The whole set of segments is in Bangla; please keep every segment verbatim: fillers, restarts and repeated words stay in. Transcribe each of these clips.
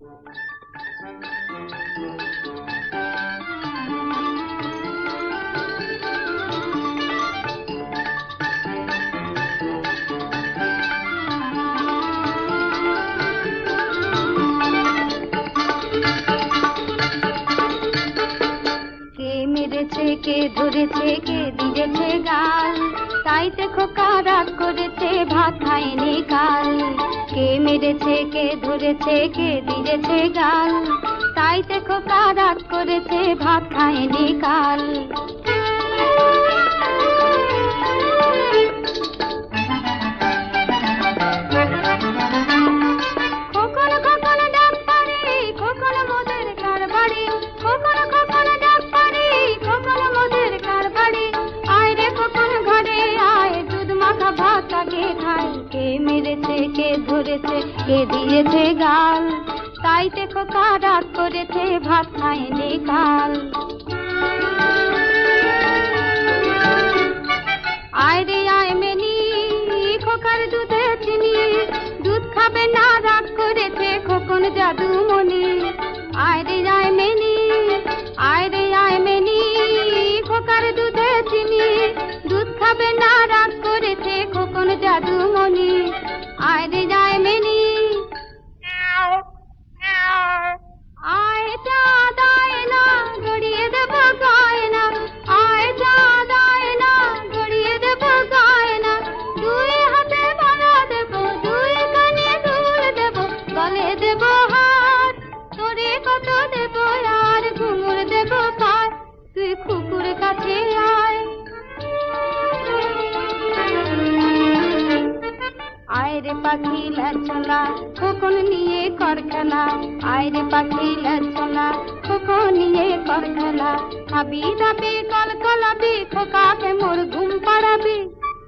কে ধরেছে কে দিয়েছে গাল, তাইতে খোকা রাগ করেছে ভাত খায়নি কাল। কে মেরেছে কে ধরেছে কে দিয়েছে গাল, তাইতে খোকা রাগ করেছে ভাত খায়নি কাল। খোকন খোকন ডাক পারে খোকন মোদের কারবাড়ি, খোকন খোকন ডাক পারে খোকন মোদের কারবাড়ি। আয় রে খোকন ঘরে আয়, দুধ মাখা ভাত আগে খাই। কে মেরেছে কে ধরেছে কে দিয়েছে গাল, তাইতে খোকা রাগ করেছে ভাত খায়নি কাল। আয় রে আয় মেনি খোকার দুধে চিনি, দুধ খাবে না রাগ করেছে খোকন জাদুমণি। আয় রে আয় মেনি আয় রে আয় মেনি খোকার দুধে চিনি, দুধ খাবে না রাগ করেছে খোকন জাদুমণি। আয় রে আয় মেনি আয় চাঁদ আয় না গড়িয়ে দেব গয়না, আয় চাঁদ আয় না গড়িয়ে দেব গয়না। দুই হাতে মালা দেব দুই কানে দুল দেব, গলে দেব হাত তোরে কত দেব আর ঘুঙুর দেব পায়। তুই কুকুর কাছে আয়। আয় রে পাখি লাচনা খোকন নিয়ে কর খেলা, আয় রে পাখি লাচনা খোকন নিয়ে কর খেলা। খাবি দাবি কল কলাবি খোকাকে মোর ঘুম পাড়াবি।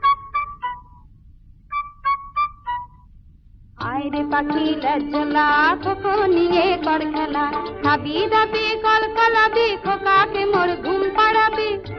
আয় রে পাখি লাচনা খোকন নিয়ে কর খেলা, খাবি দাবি কল কলাবি খোকাকে মোর ঘুম পাড়াবি।